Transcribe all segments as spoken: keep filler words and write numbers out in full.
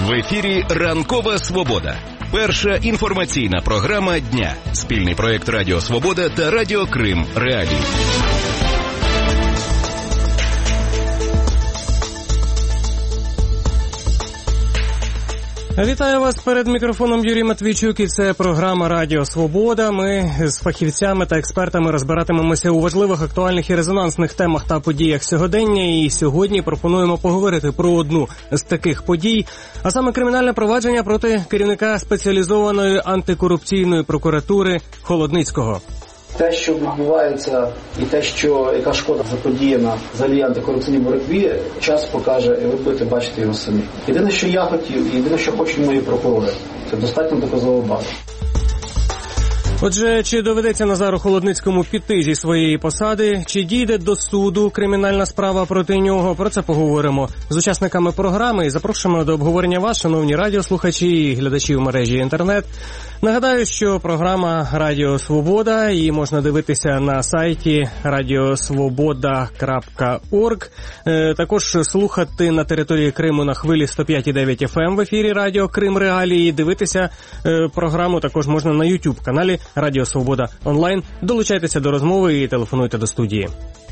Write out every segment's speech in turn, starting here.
В ефірі «Ранкова Свобода». Перша інформаційна програма дня. Спільний проєкт Радіо Свобода та Радіо Крим Реалії. Вітаю вас перед мікрофоном Юрій Матвійчук, і це програма «Радіо Свобода». Ми з фахівцями та експертами розбиратимемося у важливих, актуальних і резонансних темах та подіях сьогодення. І сьогодні пропонуємо поговорити про одну з таких подій, а саме кримінальне провадження проти керівника спеціалізованої антикорупційної прокуратури Холодницького. Те, що відбувається, і те, що яка шкода заподіяна взагалі антикорупційній боротьбі, час покаже, і ви будете бачити його самі. Єдине, що я хотів, і єдине, що хочуть мої прокурори, це достатньо доказова база. Отже, чи доведеться Назару Холодницькому піти зі своєї посади, чи дійде до суду кримінальна справа проти нього? Про це поговоримо з учасниками програми і запрошуємо до обговорення вас, шановні радіослухачі і глядачі в мережі інтернет. Нагадаю, що програма «Радіо Свобода», її можна дивитися на сайті радіосвобода крапка орг. Також слухати на території Криму на хвилі сто п'ять і дев'ять еф ем в ефірі Радіо Крим Реалії. Дивитися програму також можна на YouTube-каналі Радіо Свобода онлайн. Долучайтеся до розмови і телефонуйте до студії.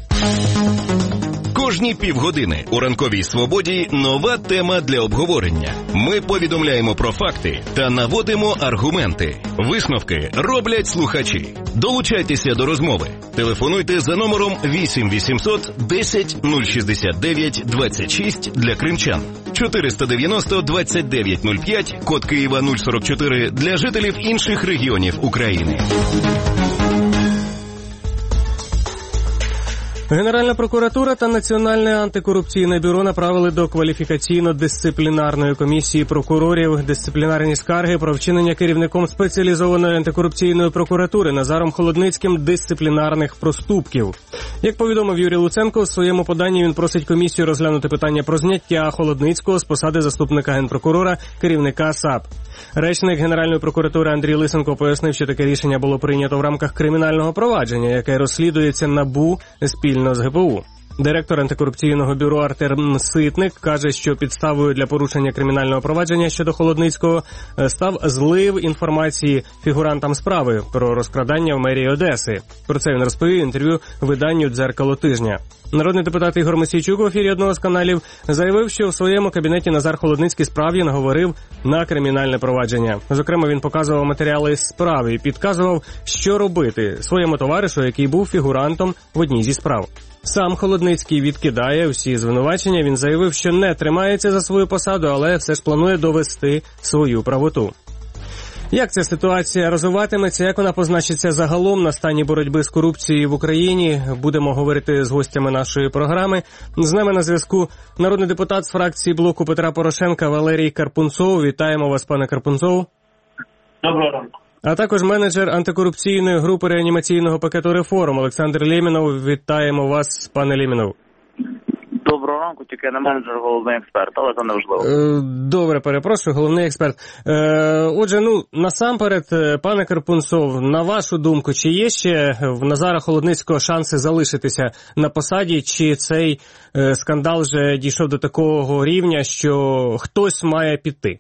Кожні півгодини у «Ранковій Свободі» нова тема для обговорення. Ми повідомляємо про факти та наводимо аргументи. Висновки роблять слухачі. Долучайтеся до розмови. Телефонуйте за номером вісім вісімсот десять нуль шістдесят дев'ять двадцять шість для кримчан, чотириста дев'яносто двадцять дев'ять нуль п'ять, код Києва нуль сорок чотири для жителів інших регіонів України. Генеральна прокуратура та Національне антикорупційне бюро направили до кваліфікаційно-дисциплінарної комісії прокурорів дисциплінарні скарги про вчинення керівником спеціалізованої антикорупційної прокуратури Назаром Холодницьким дисциплінарних проступків. Як повідомив Юрій Луценко, у своєму поданні він просить комісію розглянути питання про зняття Холодницького з посади заступника генпрокурора, керівника САП. Речник Генеральної прокуратури Андрій Лисенко пояснив, що таке рішення було прийнято в рамках кримінального провадження, яке розслідується НАБУ спільно з ге пе у. Директор антикорупційного бюро Артем Ситник каже, що підставою для порушення кримінального провадження щодо Холодницького став злив інформації фігурантам справи про розкрадання в мерії Одеси. Про це він розповів в інтерв'ю виданню «Дзеркало тижня». Народний депутат Ігор Мосійчук в ефірі одного з каналів заявив, що в своєму кабінеті Назар Холодницький справді наговорив на кримінальне провадження. Зокрема, він показував матеріали справи і підказував, що робити своєму товаришу, який був фігурантом в одній зі справ. Сам Холодницький відкидає всі звинувачення. Він заявив, що не тримається за свою посаду, але все ж планує довести свою правоту. Як ця ситуація розвиватиметься, як вона позначиться загалом на стані боротьби з корупцією в Україні, будемо говорити з гостями нашої програми. З нами на зв'язку народний депутат з фракції блоку Петра Порошенка Валерій Карпунцов. Вітаємо вас, пане Карпунцов. Доброго ранку. А також менеджер антикорупційної групи реанімаційного пакету реформ Олександр Лємінов. Вітаємо вас, пане Лємінов. Доброго ранку, тільки не менеджер, головний експерт, але це не важливо. Добре, перепрошую, головний експерт. Отже, ну, насамперед, пане Карпунцов, на вашу думку, чи є ще в Назара Холодницького шанси залишитися на посаді, чи цей скандал вже дійшов до такого рівня, що хтось має піти?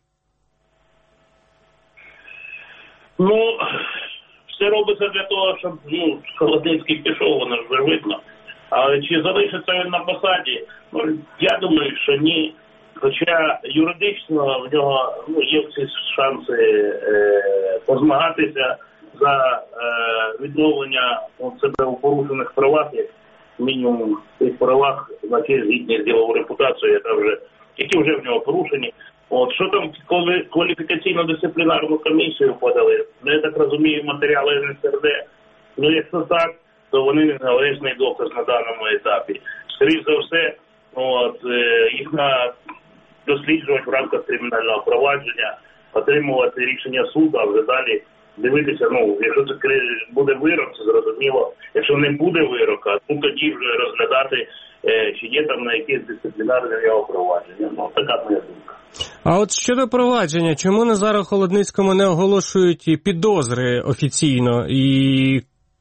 Ну, все робиться для того, щоб ну, Холодницький пішов, воно ж вже видно. Але чи залишиться він на посаді? Ну, я думаю, що ні. Хоча юридично в нього ну, є всі шанси е, позмагатися за е, відновлення от, себе у порушених правах, як мінімум тих правах, на які згідні з діловою репутацією, яка вже, які вже в нього порушені. От, що там кваліфікаційно-дисциплінарну комісію подали? Ну, я так розумію, матеріали ен ес ер де. Ну, якщо так, то вони не належний доказ на даному етапі. Скоріше за все, от, їх на досліджувати в рамках кримінального провадження, отримувати рішення суду, а вже далі дивитися, ну, якщо це буде вирок, це зрозуміло. Якщо не буде вирока, ну, тоді вже розглядати, чи є там на якісь дисциплінарне його провадження. Ну, така моя думка. А от щодо провадження, чому Назару Холодницькому не оголошують підозри офіційно? І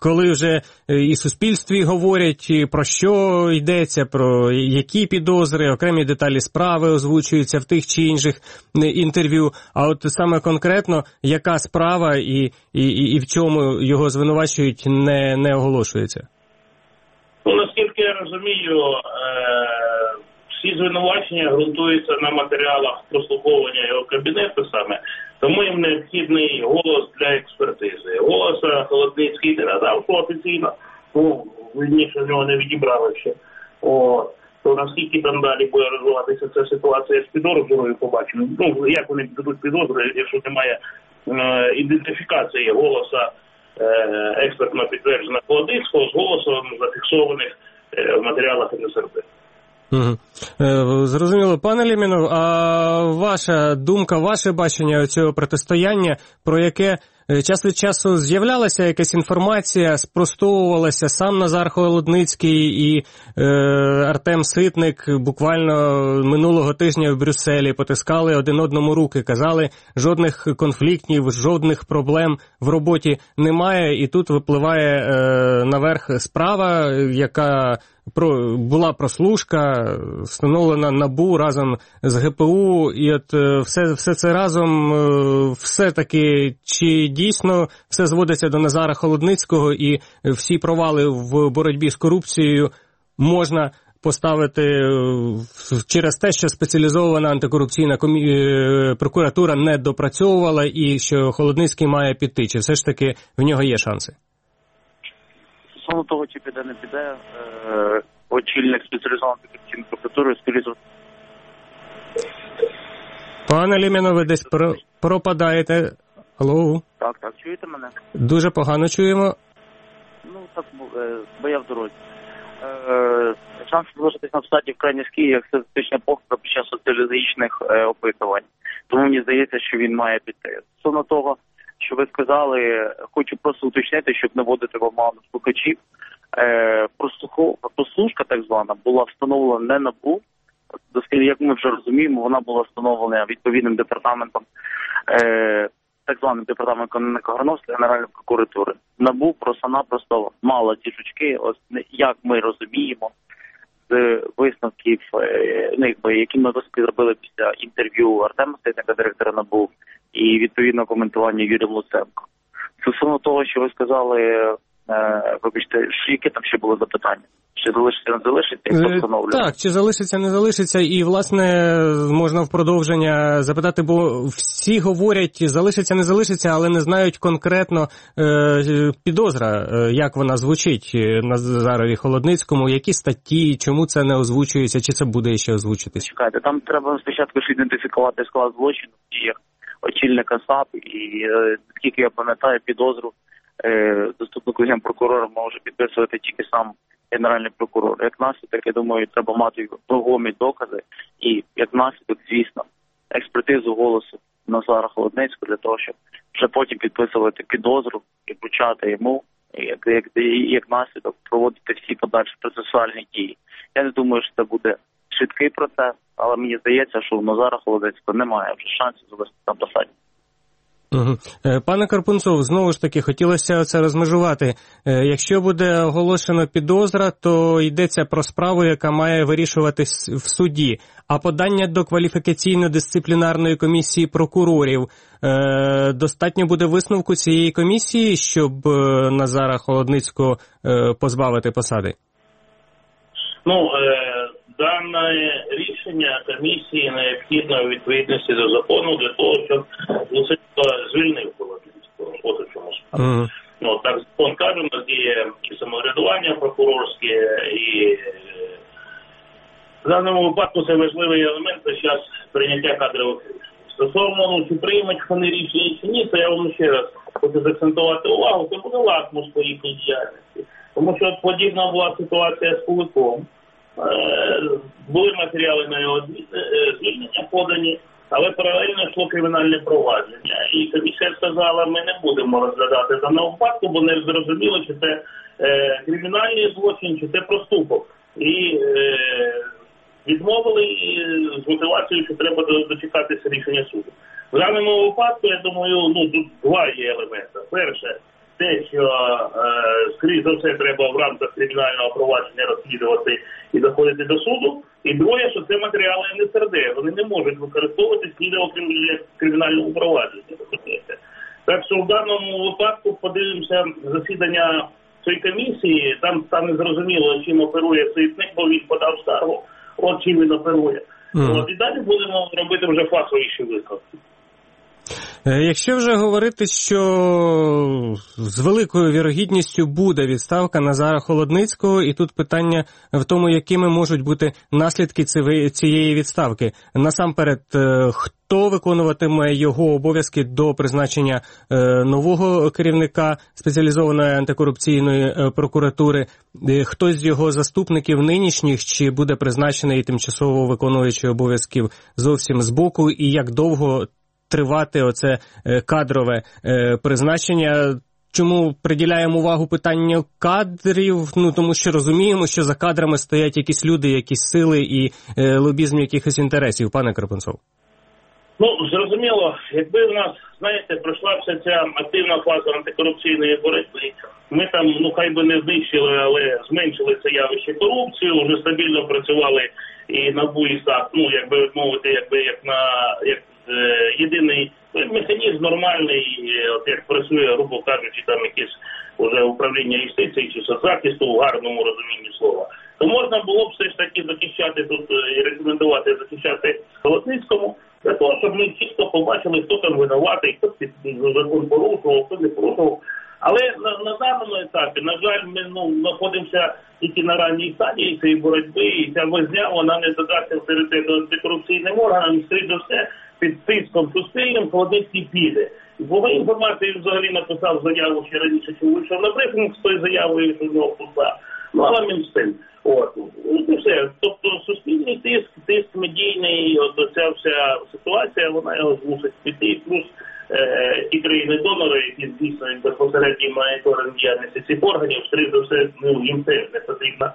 коли вже і суспільстві говорять, і про що йдеться, про які підозри, окремі деталі справи озвучуються в тих чи інших інтерв'ю. А от саме конкретно, яка справа і, і, і в чому його звинувачують, не, не оголошується? Ну, наскільки я розумію, е- всі звинувачення ґрунтуються на матеріалах прослуховування його кабінету саме, тому їм необхідний голос для експертизи. Голоса Холодницький не надав, що офіційно, ну, видніше в нього не відібрали ще. О, то наскільки там далі буде розвиватися ця ситуація з підозрою, побачимо. Ну, як вони дадуть підозри, якщо немає е- ідентифікації голоса е- експертно підтвердженого Холодницького з голосом зафіксованих е- в матеріалах ен ес ер пе. Угу. Е, зрозуміло. Пане Лімінов, а ваша думка, ваше бачення цього протистояння, про яке час від часу з'являлася якась інформація, спростовувалася, сам Назар Холодницький і е, Артем Ситник буквально минулого тижня в Брюсселі потискали один одному руки, казали, жодних конфліктів, жодних проблем в роботі немає, і тут випливає е, наверх справа, яка про була прослушка, встановлена НАБУ разом з ге пе у, і от все, все це разом, все-таки, чи дійсно все зводиться до Назара Холодницького, і всі провали в боротьбі з корупцією можна поставити через те, що спеціалізована антикорупційна комі... прокуратура не допрацьовувала, і що Холодницький має піти, чи все ж таки в нього є шанси? Стосовно того, чи піде, не піде, е, очільник спеціалізованої антикорупційної прокуратури, скоріше. Пане Лімінов, ви десь про... пропадаєте. Алло? Так, так, чуєте мене? Дуже погано чуємо. Ну, так, бо я в дорозі. Е, шанс залишитись на посаді вкрай низький, як статистична похибка під час соціологічних е, опитувань. Тому мені здається, що він має піти. Стосовно того, що ви сказали, хочу просто уточнити, щоб не вводити в оману слухачів. Е, прослушка, так звана, була встановлена не НАБУ, оскільки, як ми вже розуміємо, вона була встановлена відповідним департаментом, е, так званим департаментом Горновської Генеральної прокуратури. НАБУ просто-напросто мала ті жучки, ось, як ми розуміємо, з висновків, е, ну, якби, які ми зробили після інтерв'ю Артема Ситника, директора НАБУ, і відповідно коментування Юрія Луценко. Стосовно того, що ви сказали, е, вибачте, які там ще були запитання? Чи залишиться, не залишиться, як встановлює? Так, чи залишиться, не залишиться, і, власне, можна в продовження запитати, бо всі говорять, залишиться, не залишиться, але не знають конкретно е, підозра, е, як вона звучить Назарові Холодницькому, які статті, чому це не озвучується, чи це буде ще озвучитись? Чекайте, там треба спочатку ж ідентифікувати склад злочину, як очільника САП, і, е, наскільки я пам'ятаю, підозру е, заступнику генпрокурора може підписувати тільки сам Генеральний прокурор. Як наслідок, я думаю, треба мати вагомі докази і, як наслідок, звісно, експертизу голосу Назара Холодницького для того, щоб вже потім підписувати підозру і вручати йому, і як, як, як наслідок проводити всі подальші процесуальні дії. Я не думаю, що це буде швидкий процес, але мені здається, що у Назара Холодницького немає вже шансів залишитися на посаді. Угу. Пане Карпунцов, знову ж таки, хотілося це розмежувати. Якщо буде оголошено підозра, то йдеться про справу, яка має вирішуватись в суді. А подання до кваліфікаційно-дисциплінарної комісії прокурорів, е, достатньо буде висновку цієї комісії, щоб Назара Холодницького е, позбавити посади? Ну, е, дане рішення комісії необхідно у відповідності до закону для того, щоб Луценко звільнив Холодницького. Ось у чому справа. Mm. Ну, так закон каже, у нас є і самоврядування прокурорське, і в даному випадку це важливий елемент під час прийняття кадрових рішень. Стосовно, ну, чи приймуть вони рішення чи ні, то я вам ще раз хочу заакцентувати увагу, це буде лакмус по їхній діяльності. Тому що от подібна була ситуація з Куликом. Були матеріали на його звільнення подані, але паралельно йшло кримінальне провадження. І комісія сказала, ми не будемо розглядати даного випадку, бо не зрозуміло, чи це е, кримінальний злочин, чи це проступок. І е, відмовили з мотивацією, що треба дочекатися рішення суду. В даному випадку, я думаю, ну, тут два є елементи. Перше, те, що, е, скоріш за все, треба в рамках кримінального провадження розслідувати і доходити до суду. І друге, що це матеріали ен ес ер де. Вони не можуть використовуватись ніде окрім кримінального провадження. Так що в даному випадку подивимося засідання цієї комісії, там стане зрозуміло, чим оперує Ситник, бо він подав скаргу, от чим він оперує. Mm. От, і далі будемо робити вже фаховіші висновки. Якщо вже говорити, що з великою вірогідністю буде відставка Назара Холодницького, і тут питання в тому, якими можуть бути наслідки цієї відставки. Насамперед, хто виконуватиме його обов'язки до призначення нового керівника спеціалізованої антикорупційної прокуратури, хтось з його заступників нинішніх, чи буде призначений тимчасово виконуючий обов'язків зовсім збоку, і як довго тривати оце кадрове е, призначення. Чому приділяємо увагу питанню кадрів? Ну, тому що розуміємо, що за кадрами стоять якісь люди, якісь сили і е, лобізм якихось інтересів. Пане Карпунцов. Ну, зрозуміло, якби в нас, знаєте, пройшла вся ця активна фаза антикорупційної боротьби, ми там, ну, хай би не знищили, але зменшили це явище корупції, вже стабільно працювали і НАБУ, і САП, ну, якби мовити, якби як на як єдиний механізм нормальний, от як працює, грубо кажучи, там якесь уже управління юстиції чи соцзахисту в гарному розумінні слова, то можна було б все ж таки захищати тут і рекомендувати захищати Холодницькому, для того, щоб ми чисто побачили, хто там винуватий, хто закон порушував, хто не порушував. Але на, на даному етапі, на жаль, ми ну, знаходимося тільки на ранній стадії цієї боротьби, і ця возня, вона не додасть авторитету антикорупційним органам, і скоріше за все, під тиском суспільним Холодницький піде. Бо моїй інформації взагалі написав заяву ще раніше, що вийшов на брифінг з тою заявою, що в нього пуста. Ну, але він з цим. От. І все. Тобто суспільний тиск, тиск медійний, от ця вся ситуація, вона його змусить піти. Плюс е, ті країни-донори, які здійснюють безпосередній моніторинг діяльності цих органів, скоріше за все, ну, їм теж не потрібна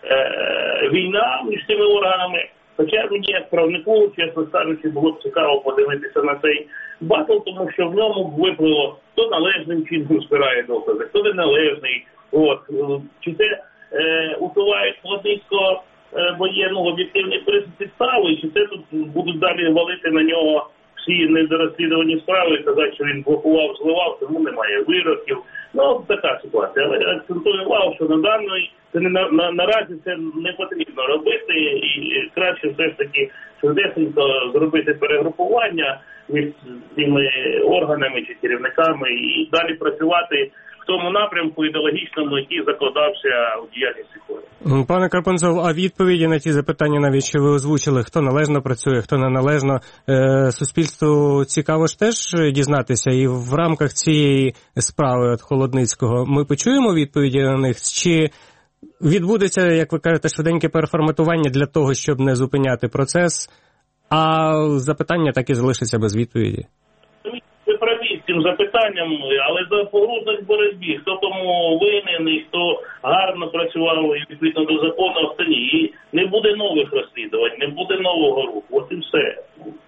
е, війна між цими органами. Хоча мені, як правнику, чесно кажучи, було б цікаво подивитися на цей батл, тому що в ньому виплило, хто належним чином збирає докази, хто неналежний. От. Чи це е, усувають Холодницького, е, бо є ну, об'єктивні підстави, чи це тут будуть далі валити на нього всі недорозслідувані справи і казати, що він блокував, зливав, тому немає вироків. Ну, така ситуація. Але я акцентую увагу, що на даної, це не на, на, наразі це не потрібно робити, і краще все ж таки швидесенько зробити перегрупування між цими органами чи керівниками і далі працювати в тому напрямку ідеологічному, який закладався у діяльність органів. Пане Карпунцов, а відповіді на ті запитання, навіть що ви озвучили, хто належно працює, хто неналежно, е, суспільству цікаво ж теж дізнатися, і в рамках цієї справи от Холодницького ми почуємо відповіді на них, чи відбудеться, як ви кажете, швиденьке переформатування для того, щоб не зупиняти процес, а запитання так і залишиться без відповіді? Ви праві з цим запитанням, але за погрузність боротьбі, хто тому винен і хто гарно працював і відповідно до закону, а хто ні. І не буде нових розслідувань, не буде нового руху. От і все.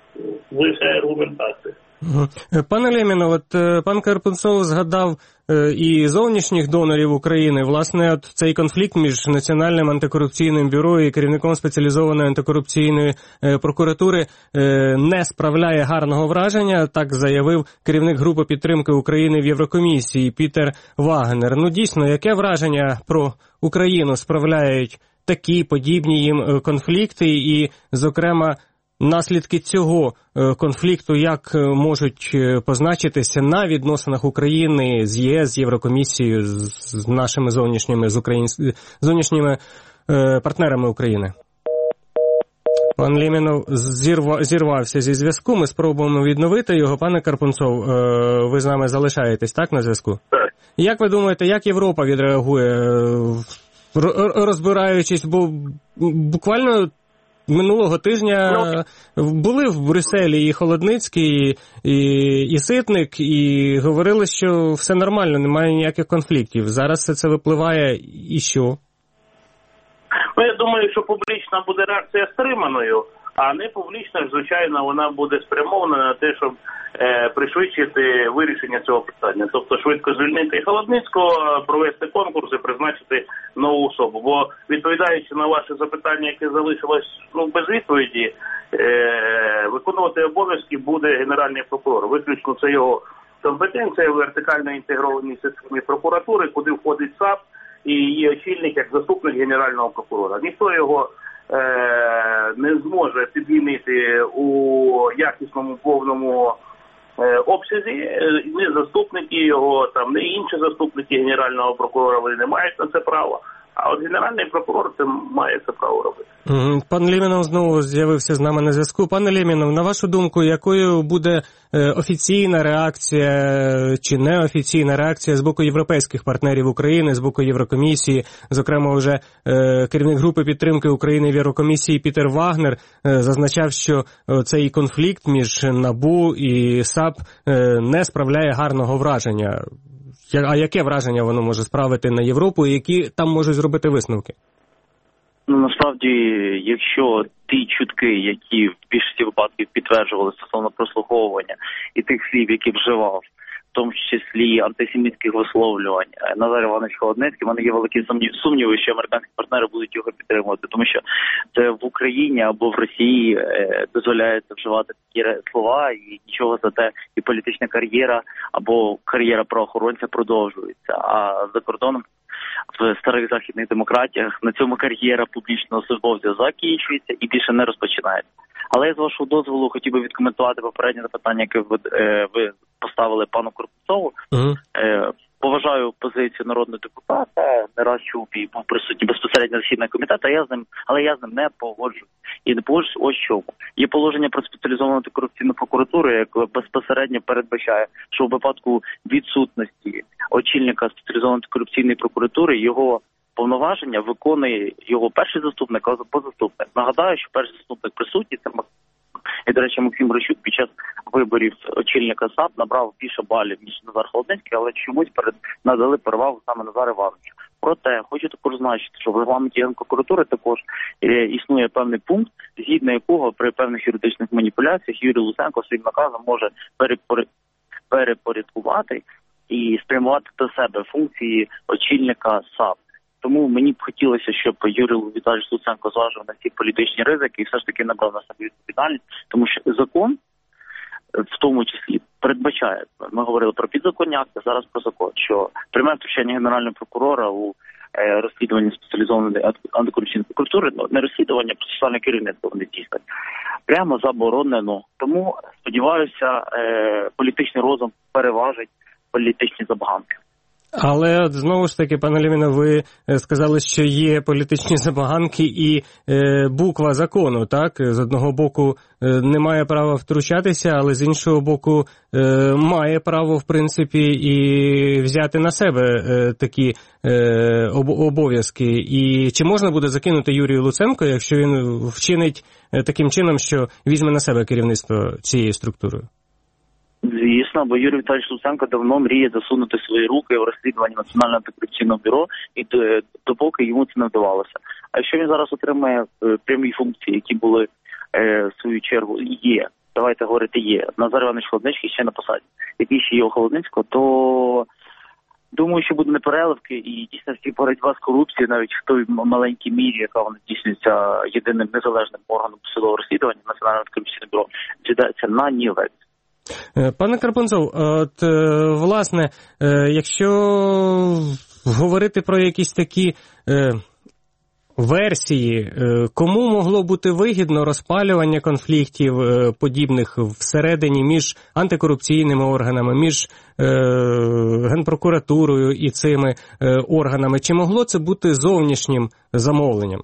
Ви вся аргументація. Пане Лєміно, от пан Карпунцов згадав і зовнішніх донорів України. Власне, от цей конфлікт між Національним антикорупційним бюро і керівником спеціалізованої антикорупційної прокуратури не справляє гарного враження, так заявив керівник групи підтримки України в Єврокомісії Пітер Вагнер. Ну, дійсно, яке враження про Україну справляють такі подібні їм конфлікти і, зокрема, наслідки цього конфлікту як можуть позначитися на відносинах України з ЄС, з Єврокомісією, з нашими зовнішніми, з українськими зовнішніми е, партнерами України? Пан Лємінов зірва, зірвався зі зв'язку, ми спробуємо відновити його. Пане Карпунцов, е, ви з нами залишаєтесь, так, на зв'язку? Так. Як ви думаєте, як Європа відреагує, розбираючись, бо буквально минулого тижня були в Брюсселі і Холодницький, і, і Ситник, і говорили, що все нормально, немає ніяких конфліктів. Зараз все це випливає, і що? Ну, я думаю, що публічна буде реакція стриманою, А не публічна, звичайно, вона буде спрямована на те, щоб е, пришвидшити вирішення цього питання. Тобто швидко звільнити Холодницького, провести конкурс і призначити нову особу. Бо відповідаючи на ваше запитання, яке залишилось ну, без відповіді, е, виконувати обов'язки буде Генеральний прокурор. Виключно це його компетенція в вертикально інтегрованій системі прокуратури, куди входить САП і її очільник як заступник Генерального прокурора. Ніхто його е, не зможе підмінити у якісному повному е, обсязі. Е, ні заступники його, там, ні інші заступники Генерального прокурора, вони не мають на це право. А от Генеральний прокурор це має це право робити. Пан Лємінов знову з'явився з нами на зв'язку. Пане Лємінов, на вашу думку, якою буде офіційна реакція чи неофіційна реакція з боку європейських партнерів України, з боку Єврокомісії? Зокрема, вже керівник групи підтримки України в Єврокомісії Пітер Вагнер зазначав, що цей конфлікт між НАБУ і САП не справляє гарного враження. А яке враження воно може справити на Європу і які там можуть зробити висновки? Ну, насправді, якщо ті чутки, які в більшості випадків підтверджували стосовно прослуховування і тих слів, які вживав, в тому числі антисемітських висловлювань, Назар Іванович Холодницький, в мене є великі сумніви, що американські партнери будуть його підтримувати, тому що це в Україні або в Росії е, дозволяється вживати такі слова, і нічого за те, і політична кар'єра або кар'єра правоохоронця продовжується. А за кордоном в старих західних демократіях на цьому кар'єра публічного службовця закінчується і більше не розпочинається. Але я з вашого дозволу хотів би відкоментувати попереднє запитання, яке ви, е, ви поставили пану Корпунцову. Uh-huh. Е, поважаю позицію народного депутата, не раз чув і був присутній безпосередньо засідання комітету, я з ним, але я з ним не погоджуюсь. І не погоджуюсь ось чому. Є положення про спеціалізовану антикорупційну прокуратуру, яке безпосередньо передбачає, що в випадку відсутності очільника спеціалізованої антикорупційної прокуратури його повноваження виконує його перший заступник, а позаступник. Нагадаю, що перший заступник присутній, це і, до речі, Максим Грищук під час виборів очільника САП набрав більше балів, ніж Назар Холодницький, але чомусь перед надали перевагу саме Назару Івановичу. Проте, хочу також зазначити, що в регламенті Генпрокуратури також е, існує певний пункт, згідно якого при певних юридичних маніпуляціях Юрій Луценко своїм наказом може перепори... перепорядкувати і спрямувати до себе функції очільника САП. Тому мені б хотілося, щоб Юрій Віталійович Луценко зважив на ці політичні ризики і все ж таки набрав на себе відповідальність, тому що закон, в тому числі, передбачає, ми говорили про підзаконні акти, зараз про закон, що пряме втручання Генерального прокурора у е, розслідуванні спеціалізованої антикорупційної прокуратури, ну, не розслідування, а процесуальне керівництво вони дійсно прямо заборонено. Тому, сподіваюся, е, політичний розум переважить політичні забаганки. Але от знову ж таки, пане Лємінов, ви сказали, що є політичні забаганки і е, буква закону, так? З одного боку е, не має права втручатися, але з іншого боку е, має право, в принципі, і взяти на себе е, такі е, об, обов'язки. І чи можна буде закинути Юрію Луценко, якщо він вчинить е, таким чином, що візьме на себе керівництво цією структурою? Звісно, бо Юрій Віталійович Луценко давно мріє засунути свої руки в розслідуванні Національного антикорупційного бюро, і допоки йому це не вдавалося. А якщо він зараз отримає прямі функції, які були, в свою чергу, є, давайте говорити, є, Назар Іванович Холодницький ще на посаді, який ще є у Холодницького, то думаю, що буде непереливки і дійсно всі боротьба з корупцією, навіть в той маленькій мірі, яка вона здійснюється єдиним незалежним органом судового розслідування Національного антикорупційного бюро, зідається на нівець. Пане Карпунцов, от, власне, якщо говорити про якісь такі е, версії, кому могло бути вигідно розпалювання конфліктів подібних всередині між антикорупційними органами, між е, Генпрокуратурою і цими е, органами? Чи могло це бути зовнішнім замовленням?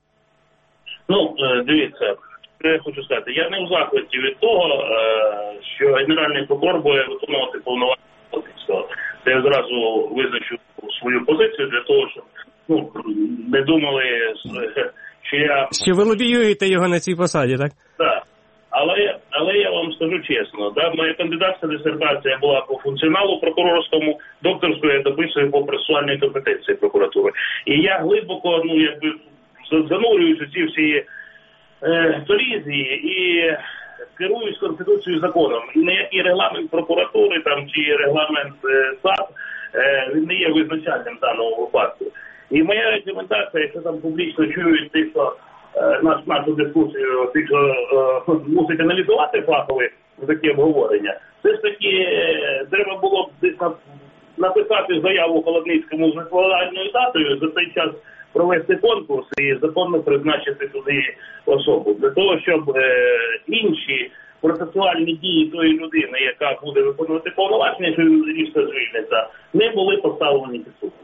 Ну, дивіться. Я хочу сказати, я не в захваті від того, що Генеральний прокурор буде виконувати повноваження. Це я зразу визначу свою позицію для того, щоб ну, не думали, що я... Що ви лобіюєте його на цій посаді, так? Так. Але, але я вам скажу чесно, да, моя кандидатська дисертація була по функціоналу прокурорському, докторську я дописую по процесуальній компетенції прокуратури. І я глибоко, ну, якби, занурююсь у ці всі е, колізії і керуюсь Конституцією, законом. І ніякий регламент прокуратури там, чи регламент е, САП е, він не є визначальним в даному випадку. І моя рекомендація, якщо там публічно чують тих, хто е, наш, нашу дискусію, тих, хто е, мусить аналізувати фахові такі обговорення, все ж таки е, треба було б десь написати заяву Холодницькому з відповідальною датою, за цей час провести конкурс і законно призначити туди особу. Для того, щоб е, інші процесуальні дії тої людини, яка буде виконувати повноваження, що різко звільниться, не були поставлені під суд.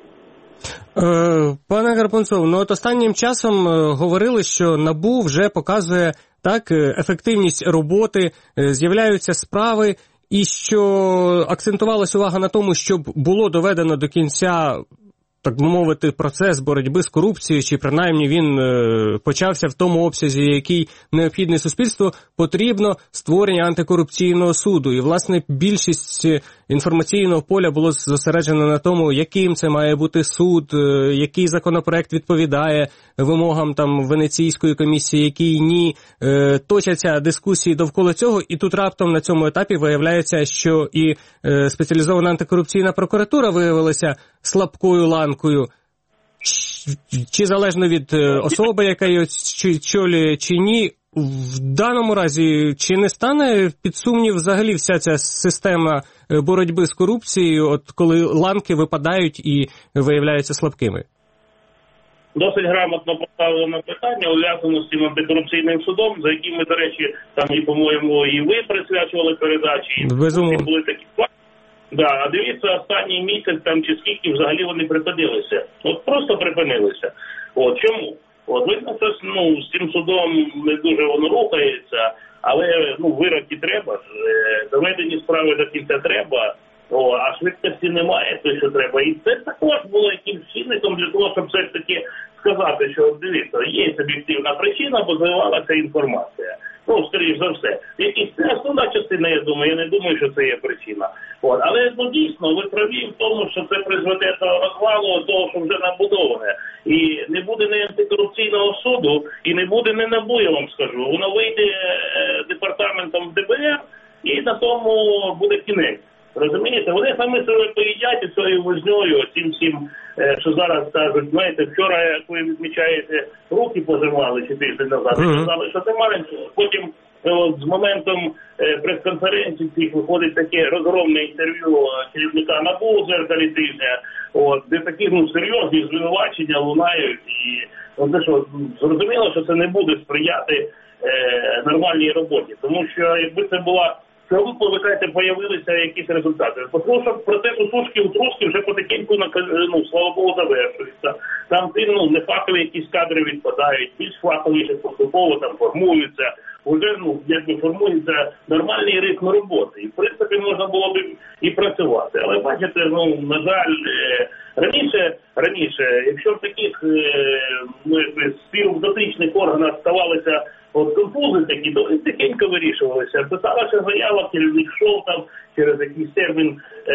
Пане Гарпунцов, ну от останнім часом говорили, що НАБУ вже показує так ефективність роботи, з'являються справи, і що акцентувалась увага на тому, щоб було доведено до кінця, так би мовити, процес боротьби з корупцією, чи принаймні він е, почався в тому обсязі, який необхідний суспільству, потрібно створення антикорупційного суду. І, власне, більшість інформаційного поля було зосереджено на тому, яким це має бути суд, е, який законопроект відповідає вимогам там Венеційської комісії, який ні. Е, точаться дискусії довкола цього, і тут раптом на цьому етапі виявляється, що і е, спеціалізована антикорупційна прокуратура виявилася слабкою ланкою, чи залежно від особи, яка її очолює, чи ні. В даному разі, чи не стане під сумнів взагалі вся ця система боротьби з корупцією, от коли ланки випадають і виявляються слабкими? Досить грамотно поставлено питання, ув'язано з цим антикорупційним судом, за яким ми, до речі, там і, по-моєму, і ви присвячували передачі, і були такі факти. Да, а дивіться, останній місяць там чи скільки взагалі вони припинилися. От просто припинилися. От чому? От видно, що ну, з цим судом не дуже воно рухається, але ну, вироки треба, доведені справи до кінця треба, о, а швидкості немає, то що треба. І це також було якимсь чинником для того, щоб все ж таки сказати, що дивіться, є об'єктивна причина, бо зливалася інформація. Ну, скоріш за все. Якісь основна частина, я думаю, я не думаю, що це є причина. От. Але ну, дійсно, ви праві в тому, що це призведе до розвалу того, що вже набудоване. І не буде ні антикорупційного суду, і не буде ні НАБУ, я вам скажу. Воно вийде е, департаментом Д Б Р, і на тому буде кінець. Розумієте, вони самі себе поїдять цією возньою, цим всім, що зараз кажуть, знаєте, вчора, як ви відмічаєте, руки пожимали чи тиждень назад, mm-hmm. сказали, що це маленько. Потім от, з моментом прес-конференції цих виходить таке розгромне інтерв'ю керівника НАБУ у «Дзеркалі тижня», от, де такі ну, серйозні звинувачення лунають. І от, це, що, зрозуміло, що це не буде сприяти е, нормальній роботі. Тому що якби це була... Чому, повикайте, появилися якісь результати? Тому що процес усушки утрушки вже потихеньку, ну, слава Богу, завершується. Там ну, нефахові якісь кадри відпадають, більш фахові поступово там формуються. Уже ну, якби формується нормальний ритм роботи. І, в принципі, можна було б і працювати. Але, бачите, ну, на жаль, раніше, раніше якщо в таких ну, співдотичних органах ставалися от конфузи такі, то тихенько вирішувалися. Писалася заява, керівник шов там, через якийсь термін,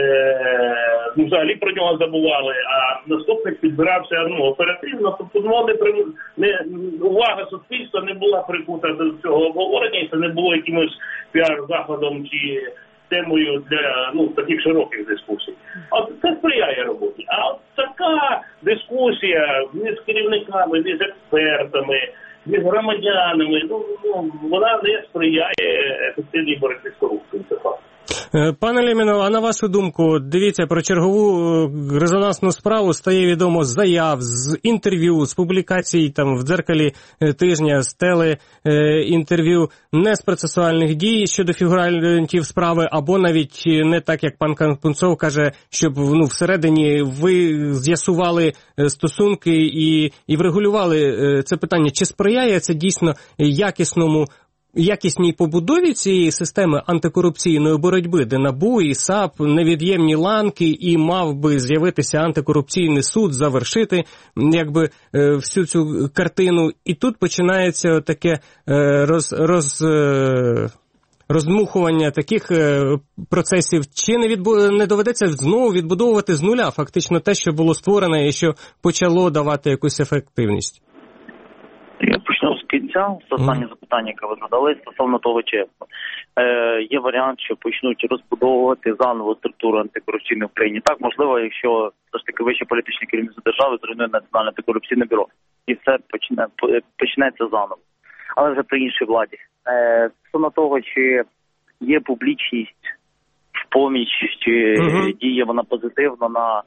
е- ну, взагалі про нього забували, а наступник підбирався ну, оперативно, тобто ну, не, не, увага суспільства не була прикута до цього обговорення, і це не було якимось піар-заходом чи темою для ну, таких широких дискусій. От це сприяє роботі. А от така дискусія між керівниками, між експертами, між громадянами, ну, ну, вона не сприяє ефективній боротьбі з корупцією. Це факт. Пане Лємінов, а на вашу думку, дивіться, про чергову резонансну справу стає відомо з заяв, з інтерв'ю, з публікацій там в «Дзеркалі тижня», з телеінтерв'ю, не з процесуальних дій щодо фігурантів справи, або навіть не так, як пан Гарпунцов каже, щоб ну, всередині ви з'ясували стосунки і, і врегулювали це питання. Чи сприяє це дійсно якісному якісній побудові цієї системи антикорупційної боротьби, де НАБУ і САП невід'ємні ланки, і мав би з'явитися антикорупційний суд, завершити якби всю цю картину. І тут починається таке роз, роз, роздмухування таких процесів. Чи не, відбу... не доведеться знову відбудовувати з нуля фактично те, що було створено і що почало давати якусь ефективність? Я почну з кінця, це останнє запитання, яке ви задали, стосовно того, чи е, є варіант, що почнуть розбудовувати заново структуру антикорупційної в країні. Так, можливо, якщо все ж таки вище політичне керівництво держави зруйнує Національне антикорупційне бюро. І все почне, почнеться заново. Але вже при іншій владі. Е, стосовно того, чи є публічність в поміч, чи uh-huh. діє вона позитивно на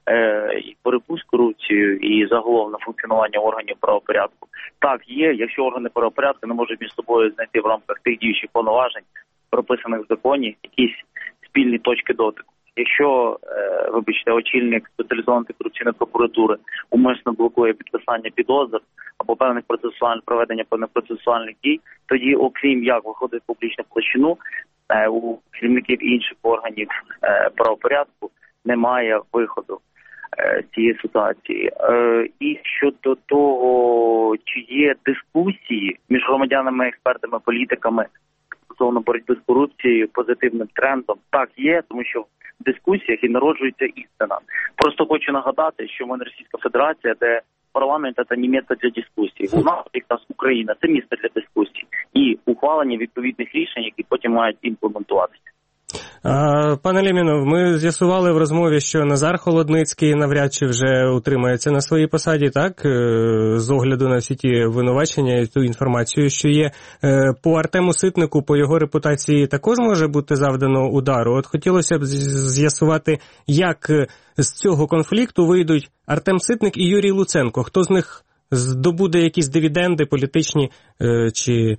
і боротьбу з корупцією і загалом на функціонування органів правопорядку. Так, є, якщо органи правопорядку не можуть між собою знайти в рамках тих діючих повноважень, прописаних в законі, якісь спільні точки дотику. Якщо, е, вибачте, очільник спеціалізованої антикорупційної прокуратури умисно блокує підписання підозр або певних процесуальних проведення певних процесуальних дій, тоді, окрім як виходить в публічну площину, е, у керівників інших органів е, правопорядку немає виходу з цієї ситуації. І щодо того, чи є дискусії між громадянами, експертами, політиками стосовно боротьби з корупцією позитивним трендом, так є, тому що в дискусіях і народжується істина. Просто хочу нагадати, що ми не Російська Федерація, де парламент – це не місце для дискусії. У нас, якраз Україна, це місце для дискусії і ухвалення відповідних рішень, які потім мають імплементуватися. Пане Лємінов, ми з'ясували в розмові, що Назар Холодницький навряд чи вже утримається на своїй посаді, так? З огляду на всі ті винувачення і ту інформацію, що є. По Артему Ситнику, по його репутації також може бути завдано удару. От хотілося б з'ясувати, як з цього конфлікту вийдуть Артем Ситник і Юрій Луценко. Хто з них здобуде якісь дивіденди політичні чи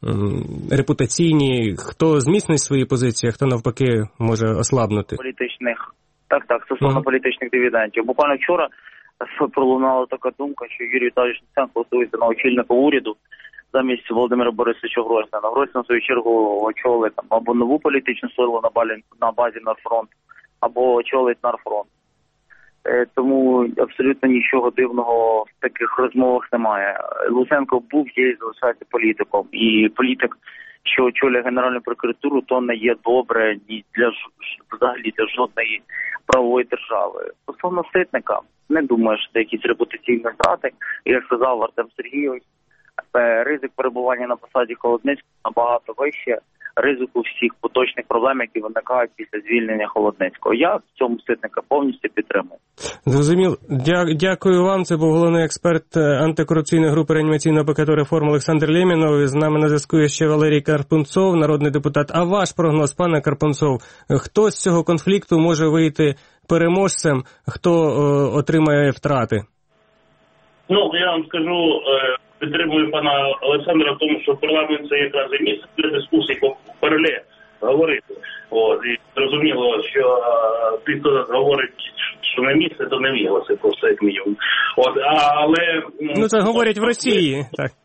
репутаційні, хто зміцнить свої позиції, хто навпаки може ослабнути? Політичних, так, так, стосовно uh-huh. політичних дивідендів. Буквально вчора пролунала така думка, що Юрій Віталійович Луценко готується на очільника уряду замість Володимира Борисовича Гройсмана. Гройсман, в свою чергу, очолить там або нову політичну силу на, балі, на базі Нарфронт, або очолить Нарфронт. Тому абсолютно нічого дивного в таких розмовах немає. Луценко був, є і залишається політиком. І політик, що очолює Генеральну прокуратуру, то не є добре ні для взагалі для жодної правової держави. Стосовно Ситника, не думаю, що це якісь репутаційні втрати. Як сказав Артем Сергійович, ризик перебування на посаді Холодницького набагато вище ризику всіх поточних проблем, які виникають після звільнення Холодницького. Я в цьому Ситника повністю підтримую. Зрозумів. Дя- дякую вам. Це був головний експерт антикорупційної групи реанімаційного пакету реформ Олександр Лємінов. З нами на зв'язку є ще Валерій Карпунцов, народний депутат. А ваш прогноз, пане Карпунцов, хто з цього конфлікту може вийти переможцем, хто о, отримає втрати? Ну, я вам скажу, підтримую пана Олександра в тому, що парламент це якраз і місце для дискусій по паралелі говорити. От, і зрозуміло, що ті, хто говорить, що не місце, то не вігласи, просто як мінімум. От, але... Ну, це говорять в Росії, ви... так.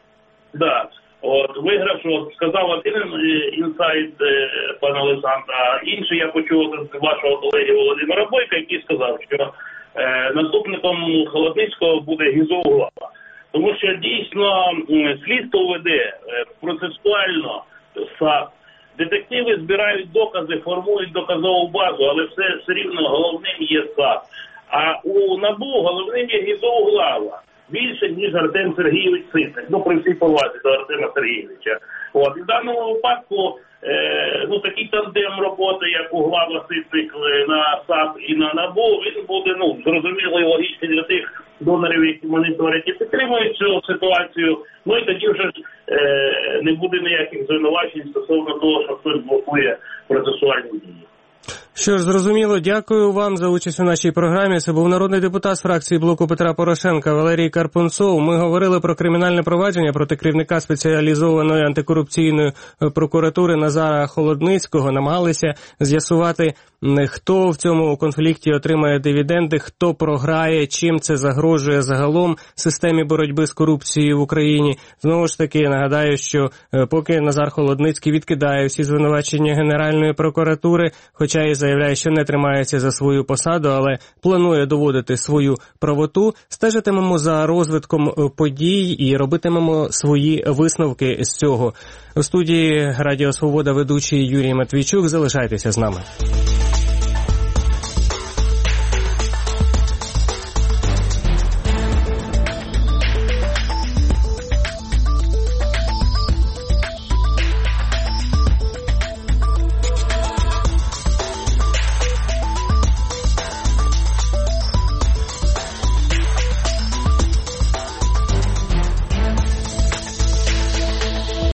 Да. От, виграв, що сказав один інсайт пана Олександра, а інший я почув від вашого колеги Володимира Бойка, який сказав, що е, наступником Холодницького буде Гізо-Углава. Тому що дійсно слідство веде процесуально САП. Детективи збирають докази, формують доказову базу, але все, все рівно головним є САП. А у НАБУ головним є Гізо-Углава. Більше, ніж Артем Сергійович Ситник. Ну, при всій повазі до Артема Сергійовича. От. І в даному випадку е, ну, такий тандем роботи, як Углава Ситник на САП і на НАБУ, він буде, ну, зрозуміло і логічний для тих донорів, які моніторять і підтримують цю ситуацію. Ну і тоді вже е, не буде ніяких звинувачень стосовно того, що хтось блокує процесуальні дії. Що ж, зрозуміло, дякую вам за участь у нашій програмі. Це був народний депутат з фракції Блоку Петра Порошенка Валерій Карпунцов. Ми говорили про кримінальне провадження проти керівника спеціалізованої антикорупційної прокуратури Назара Холодницького. Намагалися з'ясувати, хто в цьому конфлікті отримає дивіденди, хто програє, чим це загрожує загалом системі боротьби з корупцією в Україні. Знову ж таки, нагадаю, що поки Назар Холодницький відкидає всі звинувачення Генеральної прокуратури, хоча і заявляє, що не тримається за свою посаду, але планує доводити свою правоту, стежитимемо за розвитком подій і робитимемо свої висновки з цього. У студії Радіо Свобода ведучий Юрій Матвійчук. Залишайтеся з нами.